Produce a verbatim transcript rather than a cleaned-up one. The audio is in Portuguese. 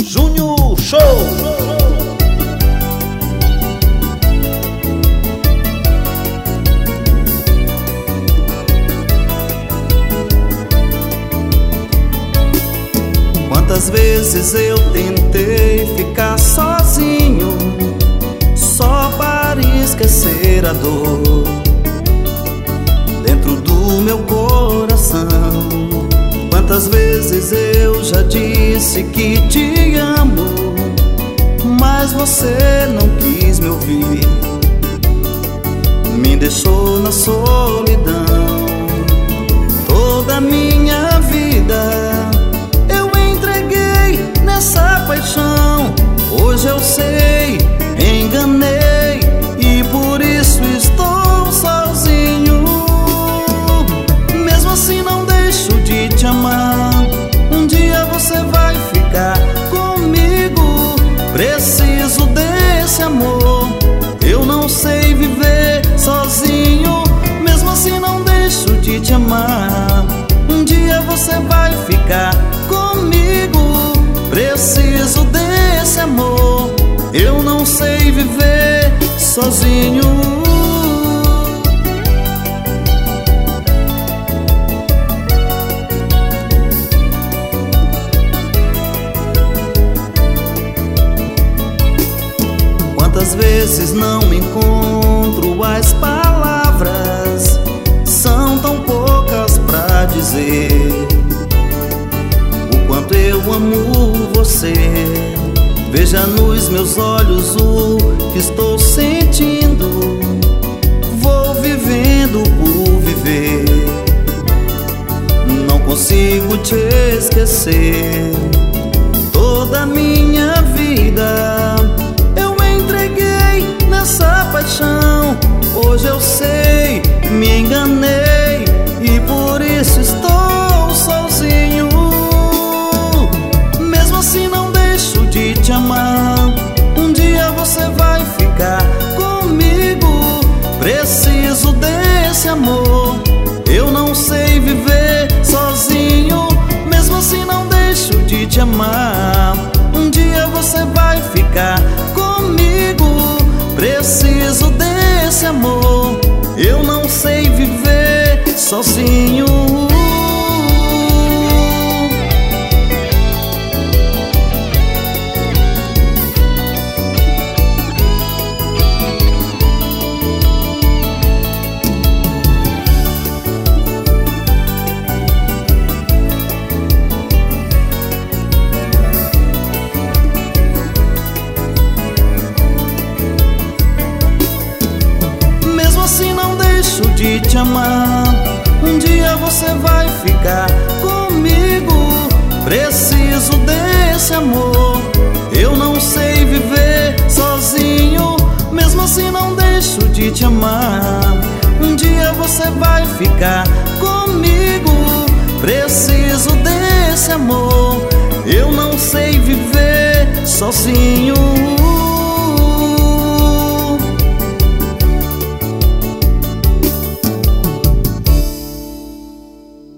Júnior Show. Quantas vezes eu tentei ficar sozinho, só para esquecer a dor dentro do meu coração. Quantas vezes eu já disse que te amo, mas você não quis me ouvir, me deixou na solidão. Toda a minha vida eu entreguei nessa paixão. Hoje eu sei, enganei e por isso estou sozinho. Mesmo assim não deixo de te amar. Um dia você vai ficar comigo. Preciso desse amor. Eu não sei viver sozinho. Mesmo assim não deixo de te amar. Um dia você vai ficar comigo. Preciso desse amor. Eu não sei viver sozinho. Quantas vezes não encontro as palavras, são tão poucas pra dizer o quanto eu amo você. Veja nos meus olhos o que estou sentindo. Vou vivendo por viver, não consigo te esquecer. Toda a minha vida eu entreguei nessa paixão. Hoje eu sei, me enganei e por isso estou sozinho. Mesmo assim não deixo de te amar. Um dia você vai ficar comigo. Preciso desse amor. Eu não sei viver sozinho. Mesmo assim não deixo de te amar. Um dia você vai ficar comigo. Preciso desse amor. Eu não sei viver sozinho. De te amar. Um dia você vai ficar comigo. Preciso desse amor. Eu não sei viver sozinho. Mesmo assim não deixo de te amar. Um dia você vai ficar comigo. Preciso desse amor. Eu não sei viver sozinho.